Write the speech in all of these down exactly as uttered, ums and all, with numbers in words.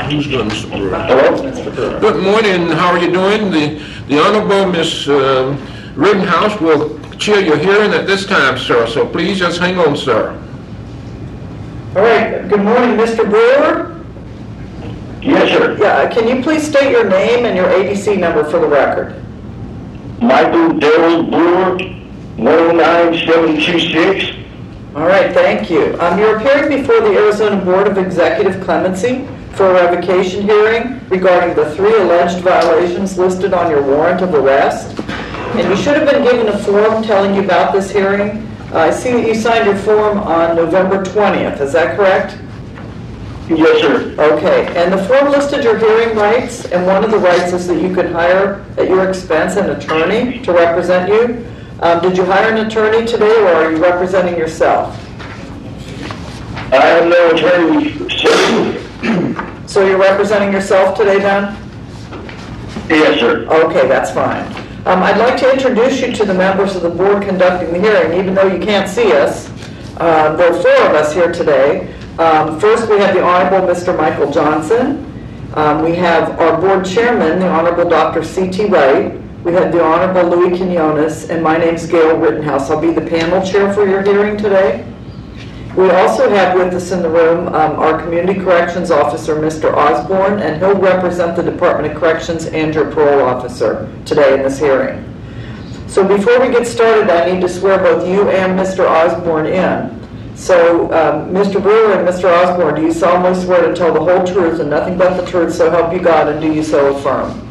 Who's doing Mister Brewer? Hello? Good morning. How are you doing? The the Honorable Miss Uh, Rittenhouse will chair your hearing at this time, sir. So please just hang on, sir. All right. Good morning, Mister Brewer. Yes, sir. Yeah. Can you please state your name and your A D C number for the record? Michael Darrell Brewer, one oh nine seven two six. All right, thank you. Um, you're appearing before the Arizona Board of Executive Clemency for a revocation hearing regarding the three alleged violations listed on your warrant of arrest. And you should have been given a form telling you about this hearing. Uh, I see that you signed your form on November twentieth. Is that correct? Yes, sir. Okay, and the form listed your hearing rights, and one of the rights is that you could hire at your expense an attorney to represent you. Um, did you hire an attorney today, or are you representing yourself? I have no attorney, sir. So you're representing yourself today, then? Yes, sir. Okay, that's fine. Um, I'd like to introduce you to the members of the board conducting the hearing, even though you can't see us. Uh, there are four of us here today. Um, first, we have the Honorable Mister Michael Johnson. Um, we have our board chairman, the Honorable Doctor C T Wright. We have the Honorable Louis Quinones, and my name's Gail Rittenhouse. I'll be the panel chair for your hearing today. We also have with us in the room um, our Community Corrections Officer, Mister Osborne, and he'll represent the Department of Corrections and your parole officer today in this hearing. So before we get started, I need to swear both you and Mister Osborne in. So, um, Mister Brewer and Mister Osborne, do you solemnly swear to tell the whole truth and nothing but the truth, so help you God, and do you so affirm?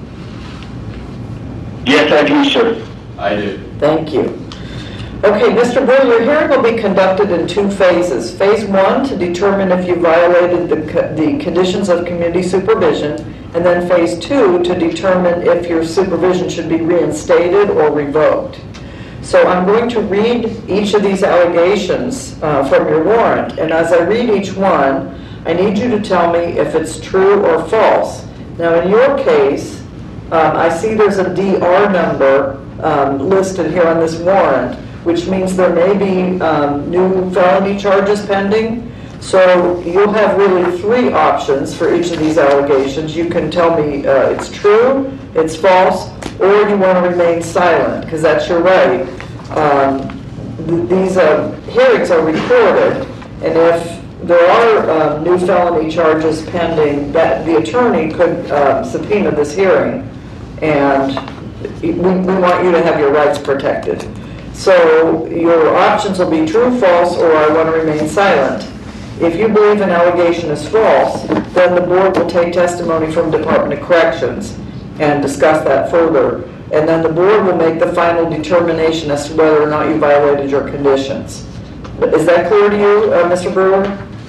Yes, I do, sir. I do. Thank you. Okay, Mister Brewer, your hearing will be conducted in two phases. Phase one, to determine if you violated the, co the conditions of community supervision, and then phase two, to determine if your supervision should be reinstated or revoked. So I'm going to read each of these allegations uh, from your warrant, and as I read each one, I need you to tell me if it's true or false. Now, in your case, um, I see there's a D R number um, listed here on this warrant, which means there may be um, new felony charges pending. So you'll have really three options for each of these allegations. You can tell me uh, it's true, it's false, or you want to remain silent, because that's your right. Um, th these uh, hearings are recorded, and if there are uh, new felony charges pending, that the attorney could uh, subpoena this hearing, and we, we want you to have your rights protected. So your options will be true, false, or I want to remain silent. If you believe an allegation is false, then the board will take testimony from Department of Corrections and discuss that further. And then the board will make the final determination as to whether or not you violated your conditions. Is that clear to you, uh, Mister Brewer?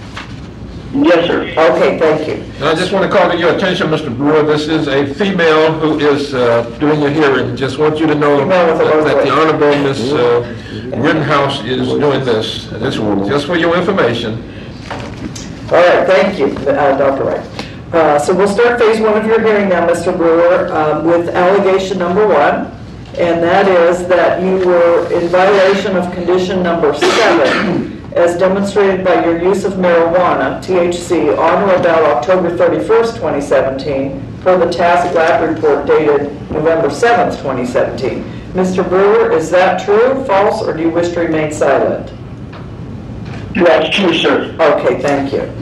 Yes, sir. Okay, thank you. And I just want to call to your attention, Mister Brewer, this is a female who is uh, doing your hearing. Just want you to know that, that the Honorable Miss Uh, Rittenhouse is doing this. This just for your information. All right, thank you, uh, Doctor Wright. Uh, so we'll start phase one of your hearing now, Mister Brewer, um, with allegation number one, and that is that you were in violation of condition number seven, as demonstrated by your use of marijuana, T H C, on or about October thirty-first, twenty seventeen, per the task lab report dated November seventh, twenty seventeen. Mister Brewer, is that true, false, or do you wish to remain silent? That's true, sir. Okay, thank you.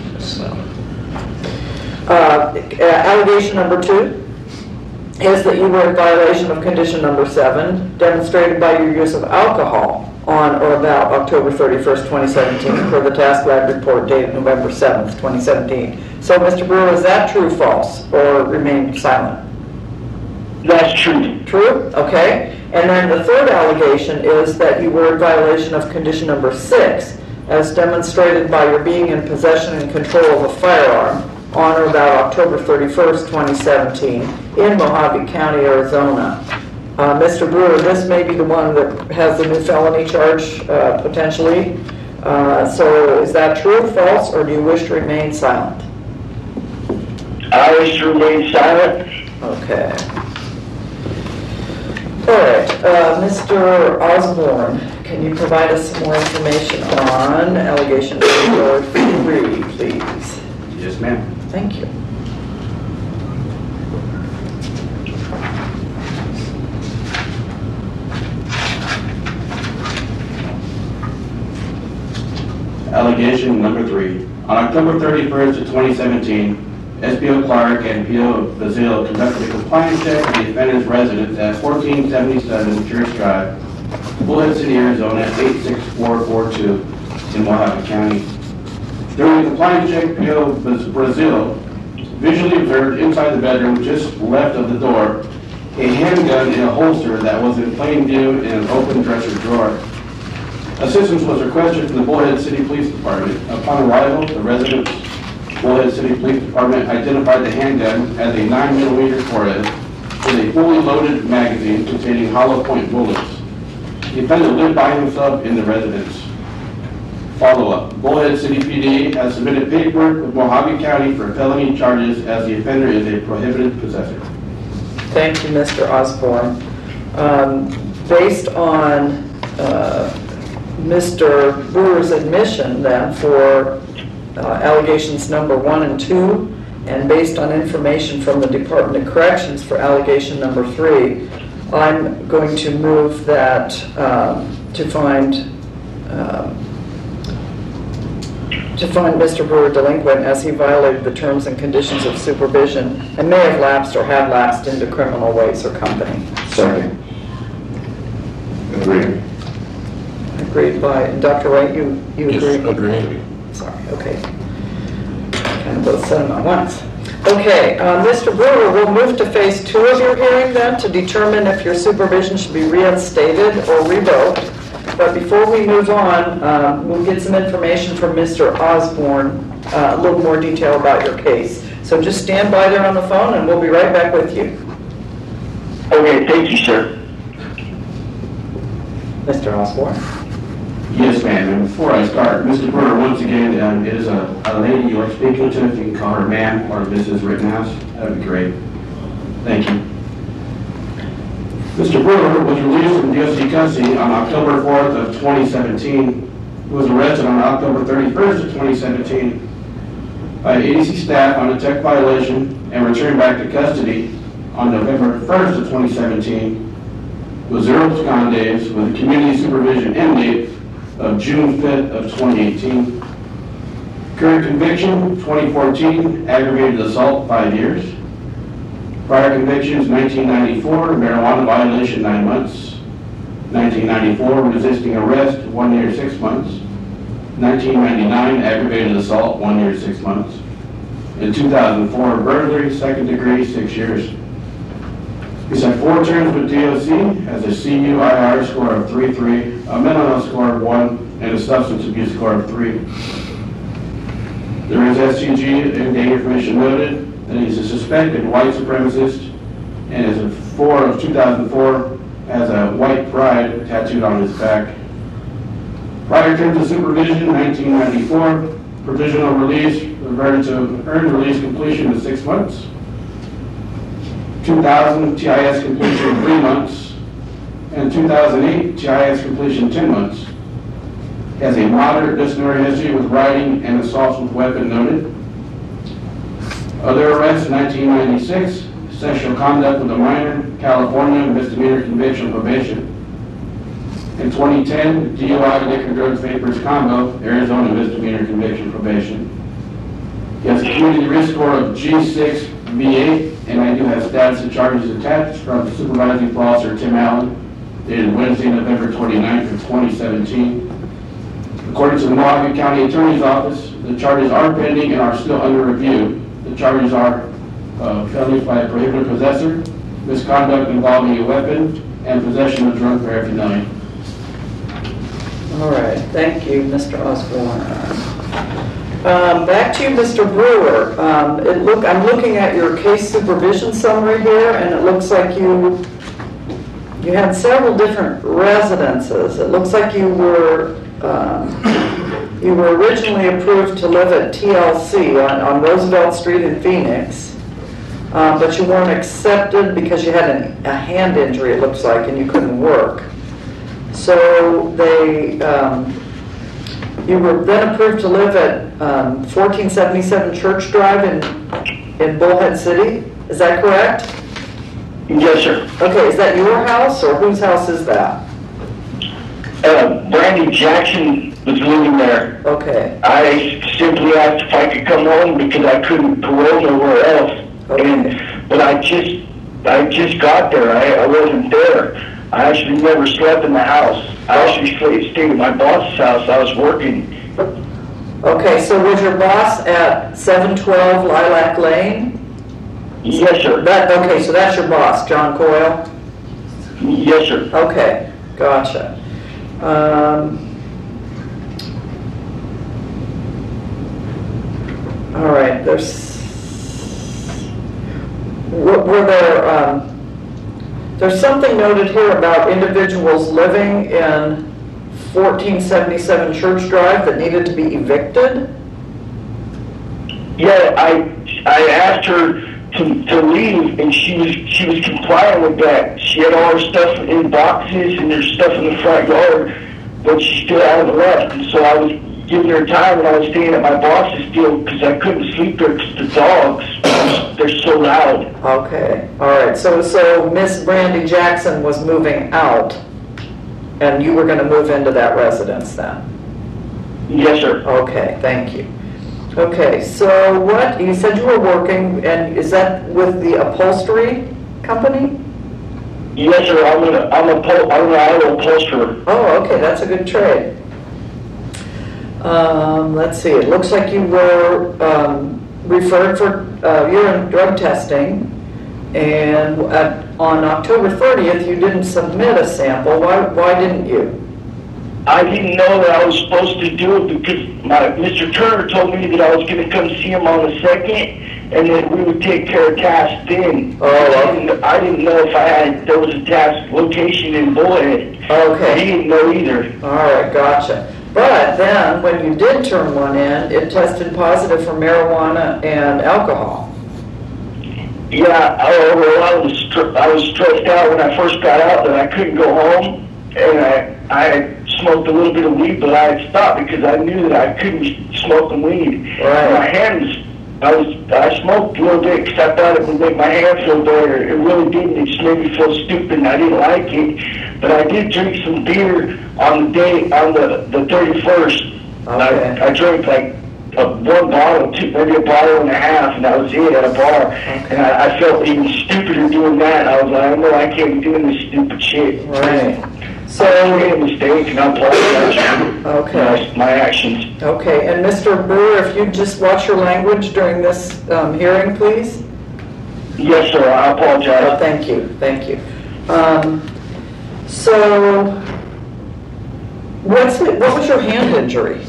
Uh, allegation number two is that you were in violation of condition number seven, demonstrated by your use of alcohol on or about October thirty-first, twenty seventeen, per the task lab report dated November seventh, twenty seventeen. So, Mister Brewer, is that true, false, or remain silent? That's true. True? Okay. And then the third allegation is that you were in violation of condition number six, as demonstrated by your being in possession and control of a firearm on or about October thirty-first, twenty seventeen, in Mojave County, Arizona. Uh, Mister Brewer, this may be the one that has the new felony charge, uh, potentially. Uh, so is that true, false, or do you wish to remain silent? I wish to remain silent. Okay. All right, uh, Mister Osborne, can you provide us some more information on allegation number three, please? Yes, ma'am. Thank you. Allegation number three. On October thirty-first of twenty seventeen, S P O Clark and P O Bazile conducted a compliance check at the offender's residence at fourteen seventy-seven Church Drive, Bullhead City, Arizona, eight six four four two in Mojave County. During the compliance check, P O Bazile visually observed inside the bedroom just left of the door a handgun in a holster that was in plain view in an open dresser drawer. Assistance was requested from the Bullhead City Police Department. Upon arrival, the residents' Bullhead City Police Department identified the handgun as a nine millimeter Cortez with a fully loaded magazine containing hollow point bullets. The offender lived by himself in the residence. Follow-up. Bullhead City P D has submitted paperwork with Mojave County for felony charges as the offender is a prohibited possessor. Thank you, Mister Osborne. Um, based on uh, Mister Brewer's admission then for uh, allegations number one and two, and based on information from the Department of Corrections for allegation number three, I'm going to move that um, to find um, to find Mister Brewer delinquent as he violated the terms and conditions of supervision and may have lapsed or have lapsed into criminal ways or company. Second. Agree. Agreed by, and Doctor Wright, you, you Yes, agree? agree. Sorry, okay. Kind of both said them at once. Okay, uh, Mister Brewer, we'll move to phase two of your hearing then to determine if your supervision should be reinstated or revoked. But before we move on, um, we'll get some information from Mister Osborne, uh, a little more detail about your case. So just stand by there on the phone and we'll be right back with you. Okay, thank you, sir. Mister Osborne? Yes, ma'am. And before I start, Mister Brewer, once again, um, it is a, a lady you are speaking to. If you can call her ma'am or Missus Rittenhouse, that would be great. Thank you. Mister Brewer was released from D O C custody on October fourth of twenty seventeen. He was arrested on October thirty-first of twenty seventeen by A D C staff on a tech violation and returned back to custody on November first of twenty seventeen with zero abscond days with a community supervision end date of June fifth of twenty eighteen. Current conviction, twenty fourteen, aggravated assault, five years. Prior convictions, nineteen ninety-four, marijuana violation, nine months. nineteen ninety-four, resisting arrest, one year, six months. nineteen ninety-nine, aggravated assault, one year, six months. In two thousand four, burglary, second degree, six years. He's had four terms with D O C, has a C U I R score of three three, a mental health score of one, and a substance abuse score of three. There is S C G and data information noted that he's a suspected white supremacist, and as of four of two thousand four, has a white pride tattooed on his back. Prior terms of supervision, nineteen ninety-four, provisional release, reverted to earned release completion of six months. two thousand, T I S completion three months, and two thousand eight, T I S completion ten months. He has a moderate disciplinary history with riding and assaults with weapon noted. Other arrests, nineteen ninety-six, sexual conduct with a minor, California, misdemeanor conviction probation. In twenty ten, D U I, liquor, drugs, vapors combo, Arizona, misdemeanor conviction probation. He has a community risk score of G six V eight, and I do have status and charges attached from Supervising Officer Tim Allen, dated Wednesday, November twenty-ninth of twenty seventeen. According to the Mojave County Attorney's Office, the charges are pending and are still under review. The charges are uh, felony by a prohibited possessor, misconduct involving a weapon, and possession of drug paraphernalia. All right, thank you, Mister Osborne. Um, back to you, Mister Brewer. Um, it look, I'm looking at your case supervision summary here, and it looks like you you had several different residences. It looks like you were um, you were originally approved to live at T L C on, on Roosevelt Street in Phoenix, uh, but you weren't accepted because you had an, a hand injury, it looks like, and you couldn't work. So they um, You were then approved to live at um, fourteen seventy-seven Church Drive in, in Bullhead City, is that correct? Yes, sir. Okay, is that your house, or whose house is that? Uh, Brandy Jackson was living there. Okay, I simply asked if I could come home because I couldn't parole nowhere else. Okay. And, but I just, I just got there. I, I wasn't there. I actually never slept in the house. I actually stayed, stayed at my boss's house. I was working. okay, so was your boss at seven twelve Lilac Lane? Yes, sir. That, okay, so that's your boss, John Coyle? Yes, sir. Okay, gotcha. Um, all right, there's, were were there, um, there's something noted here about individuals living in fourteen seventy-seven Church Drive that needed to be evicted? Yeah, I, I asked her to, to leave, and she was she was complying with that. She had all her stuff in boxes and her stuff in the front yard, but she still hadn't left. And so I was giving her time, and I was staying at my boss's still because I couldn't sleep there because the dogs, they're so loud. Okay, all right, so, so Miss Brandy Jackson was moving out, and you were gonna move into that residence then? Yes, sir. Okay, thank you. Okay, so what, you said you were working, and is that with the upholstery company? Yes, sir. I'm an I'm a pol- I'm an auto upholsterer. Oh, okay, that's a good trade. Um, let's see, it looks like you were um, referred for uh, urine drug testing, and at, on October thirtieth, you didn't submit a sample. Why, why didn't you? I didn't know that I was supposed to do it because my Mister Turner told me that I was going to come see him on the second, and then we would take care of tasks then. Oh, I didn't, I didn't know if I had there was a task location in Bullhead. Okay. He didn't know either. All right, gotcha. But then, when you did turn one in, it tested positive for marijuana and alcohol. Yeah, I, well, I was str- I was stressed out when I first got out that I couldn't go home, and I I had smoked a little bit of weed, but I had stopped because I knew that I couldn't be smoking weed. Right. My hands, I was I smoked a little bit because I thought it would make my hand feel better. It really didn't. It just made me feel stupid, and I didn't like it. But I did drink some beer on the day on the the thirty-first. Okay. I, I drank like a, one bottle, two, maybe a bottle and a half, and that was it at a bar. Okay. And I, I felt even stupider doing that. I was like, I know I can't be doing this stupid shit. Right. So I made a mistake, and I apologize for Okay. my, my actions. Okay, and Mister Brewer, if you just watch your language during this um, hearing, please. Yes, sir. I Oh, apologize. thank you, thank you. Um, so, what's it, what was your hand injury?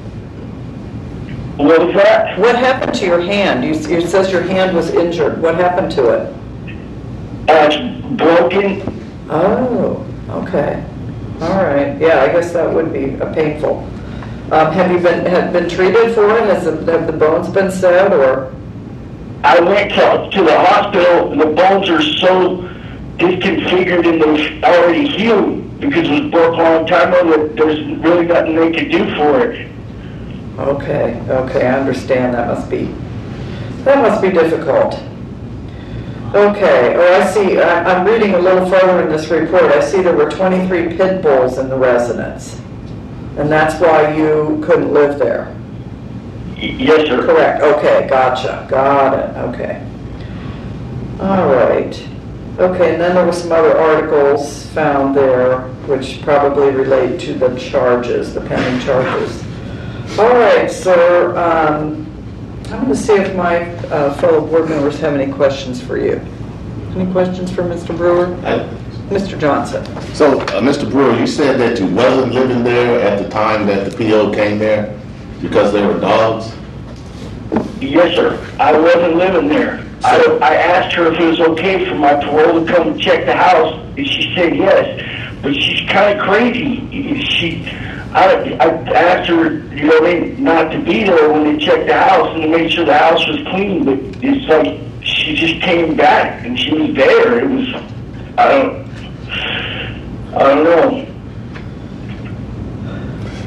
What was that? What happened to your hand? You, it says your hand was injured. What happened to it? Uh, it's broken. Oh, okay. All right. Yeah, I guess that would be a painful. Um, have you been have been treated for it? Has the, have the bones been set, or? I went to, to the hospital, and the bones are so disconfigured and they've already healed because it was broke a long time ago that there's really nothing they could do for it. Okay, okay, I understand. That must be, that must be difficult. Okay, oh, I see, I- I'm reading a little further in this report. I see there were twenty-three pit bulls in the residence, and that's why you couldn't live there. Y- Yes, sir. Correct, okay, gotcha, got it, okay. All right. Okay, and then there were some other articles found there which probably relate to the charges, the pending charges. All right, sir, um, I'm going to see if my uh, fellow board members have any questions for you. Any questions for Mister Brewer? I- Mister Johnson? So, uh, Mister Brewer, you said that you wasn't living there at the time that the P O came there because there were dogs? Yes, sir. I wasn't living there. I, I asked her if it was okay for my parole to come check the house, and she said yes. But she's kind of crazy. She, I, I asked her, you know, they, not to be there when they checked the house and to make sure the house was clean. But it's like she just came back and she was there. It was, I don't, I don't know.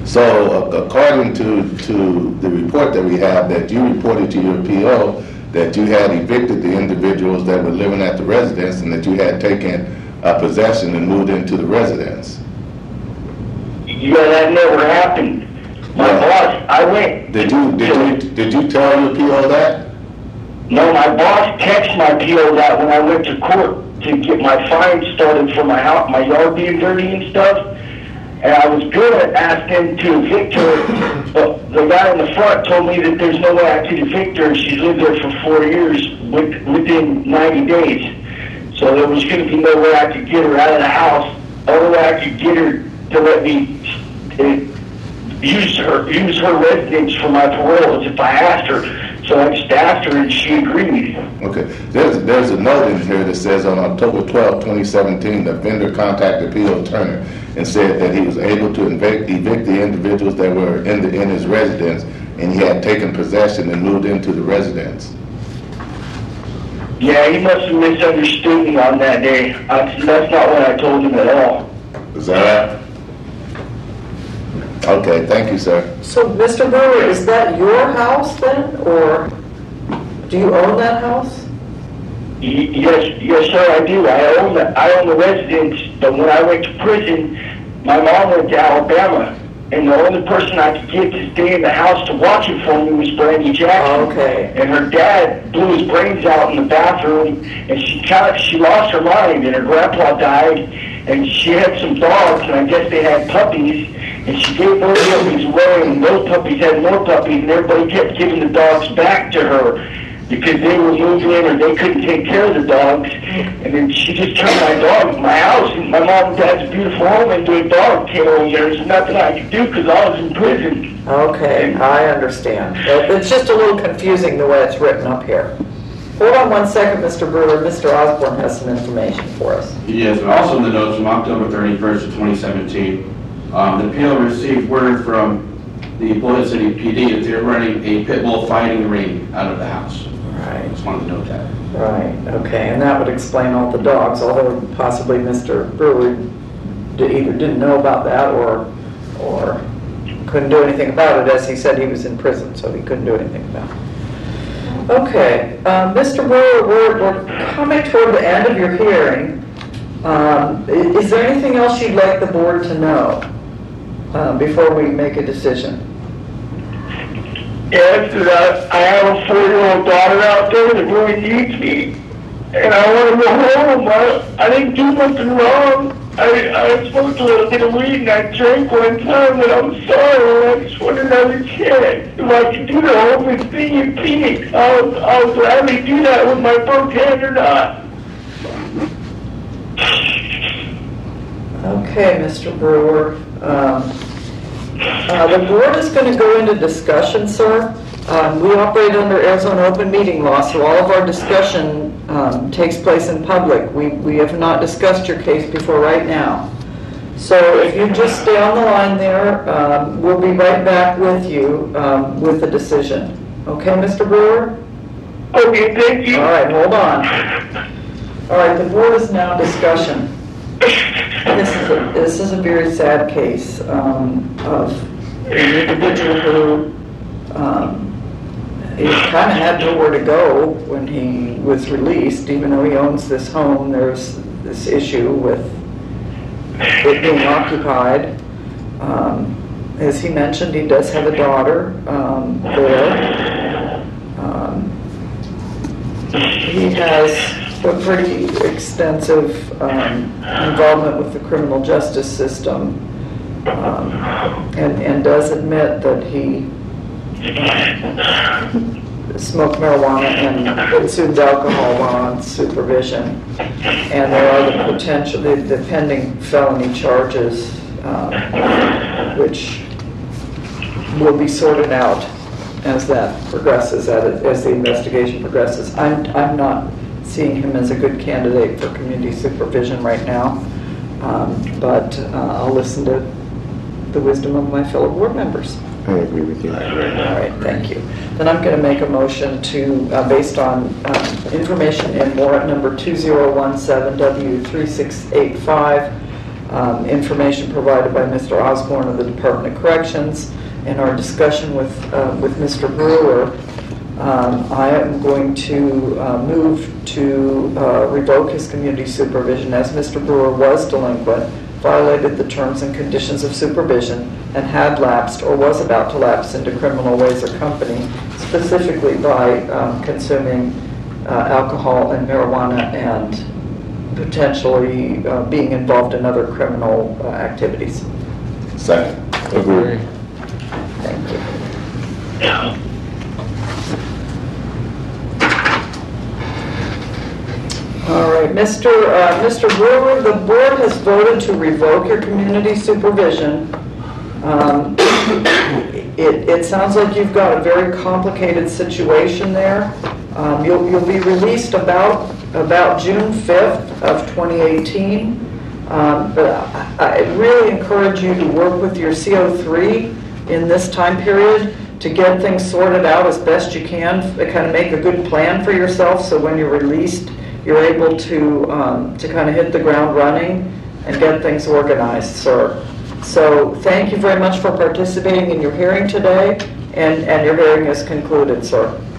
So uh, according to, to the report that we have, that you reported to your P O, that you had evicted the individuals that were living at the residence and that you had taken uh, possession and moved into the residence. Yeah, that never happened. My Yeah. boss, I went. Did you, did you, did you tell your P O that? No, my boss texted my P O that when I went to court to get my fine started for my house, my yard being dirty and stuff. And I was gonna ask them to evict her, but the guy in the front told me that there's no way I could evict her. She's lived there for four years with, within ninety days. So there was gonna be no way I could get her out of the house. Only way I could get her to let me uh, use her use her residence for my parole is if I asked her. So I just asked her and she agreed. Okay, there's, there's a note in here that says on October twelfth, twenty seventeen, the vendor contacted P O Turner and said that he was able to evict, evict the individuals that were in the, in his residence, and he had taken possession and moved into the residence. Yeah, he must have misunderstood me on that day. I, that's not what I told him at all. Is that right? Okay, thank you, sir. So, Mister Brewer, is that your house then, or do you own that house? Y- Yes, yes, sir, I do. I own the, I own the residence, but when I went to prison, my mom went to Alabama, and the only person I could get to stay in the house to watch it for me was Brandy Jackson. Okay. And her dad blew his brains out in the bathroom, and she kind of, she lost her mind, and her grandpa died, and she had some dogs, and I guess they had puppies, and she gave those puppies away, and those puppies had more puppies, and everybody kept giving the dogs back to her because they were moving in or they couldn't take care of the dogs. And then she just turned my dog, my house, and my mom and dad's beautiful home into a dog kennel. And there's nothing I could do because I was in prison. Okay, I understand. It- It's just a little confusing the way it's written up here. Hold on one second, Mister Brewer. Mister Osborne has some information for us. Yes, and also in the notes from October thirty-first of twenty seventeen, um, the P O received word from the Boyd City P D that they're running a pit bull fighting ring out of the house. Right. Just wanted to note that. Right, okay, and that would explain all the dogs, although possibly Mister Brewer di- either didn't know about that or, or couldn't do anything about it, as he said he was in prison, so he couldn't do anything about it. Okay, uh, Mister Brewer, we're, we're coming toward the end of your hearing. Um, i- is there anything else you'd like the board to know uh, before we make a decision? Yes, and I, I have a four-year-old daughter out there that really needs me. And I want to go home. I, I didn't do nothing wrong. I, I was supposed to get a weed and I drank one time, and I'm sorry. I just want another chance. If I could do the homeless thing in Phoenix, I'll, I'll gladly do that with my both hand or not. Okay, Mister Brewer. Um, uh, the board is going to go into discussion, sir. Um, we operate under Arizona open meeting law, so all of our discussion um, takes place in public. We, we have not discussed your case before right now. So if you just stay on the line there, um, we'll be right back with you um, with the decision. Okay, Mister Brewer? Okay, thank you. All right, hold on. All right, the board is now discussion. This is a, this is a very sad case um, of an individual who um, he kind of had nowhere to go when he was released, even though he owns this home. There's this issue with it being occupied. Um, as he mentioned, he does have a daughter um, there. Um, he has a pretty extensive um, involvement with the criminal justice system, um, and, and does admit that he uh, smoked marijuana and consumed alcohol while on supervision. And there are the potential, the, the pending felony charges, uh, which will be sorted out as that progresses, as the investigation progresses. I'm, I'm not seeing him as a good candidate for community supervision right now, um, but uh, I'll listen to the wisdom of my fellow board members. I agree with you. I agree. All right, thank you. Then I'm going to make a motion to, uh, based on um, information in warrant number two zero one seven W three six eight five, um, information provided by Mister Osborne of the Department of Corrections, and our discussion with, uh, with Mister Brewer, um, I am going to uh, move to uh, revoke his community supervision, as Mister Brewer was delinquent, violated the terms and conditions of supervision, and had lapsed or was about to lapse into criminal ways or company, specifically by um, consuming uh, alcohol and marijuana and potentially uh, being involved in other criminal uh, activities. Second. Agree. Thank you. All right, Mister Uh, Mister Brewer, the board has voted to revoke your community supervision. Um, it, it sounds like you've got a very complicated situation there. Um, you'll, you'll be released about about June fifth of twenty eighteen. Um, but I, I really encourage you to work with your C O three in this time period to get things sorted out as best you can, to kind of make a good plan for yourself so when you're released, you're able to um, to kind of hit the ground running and get things organized, sir. So thank you very much for participating in your hearing today, and, and your hearing is concluded, sir.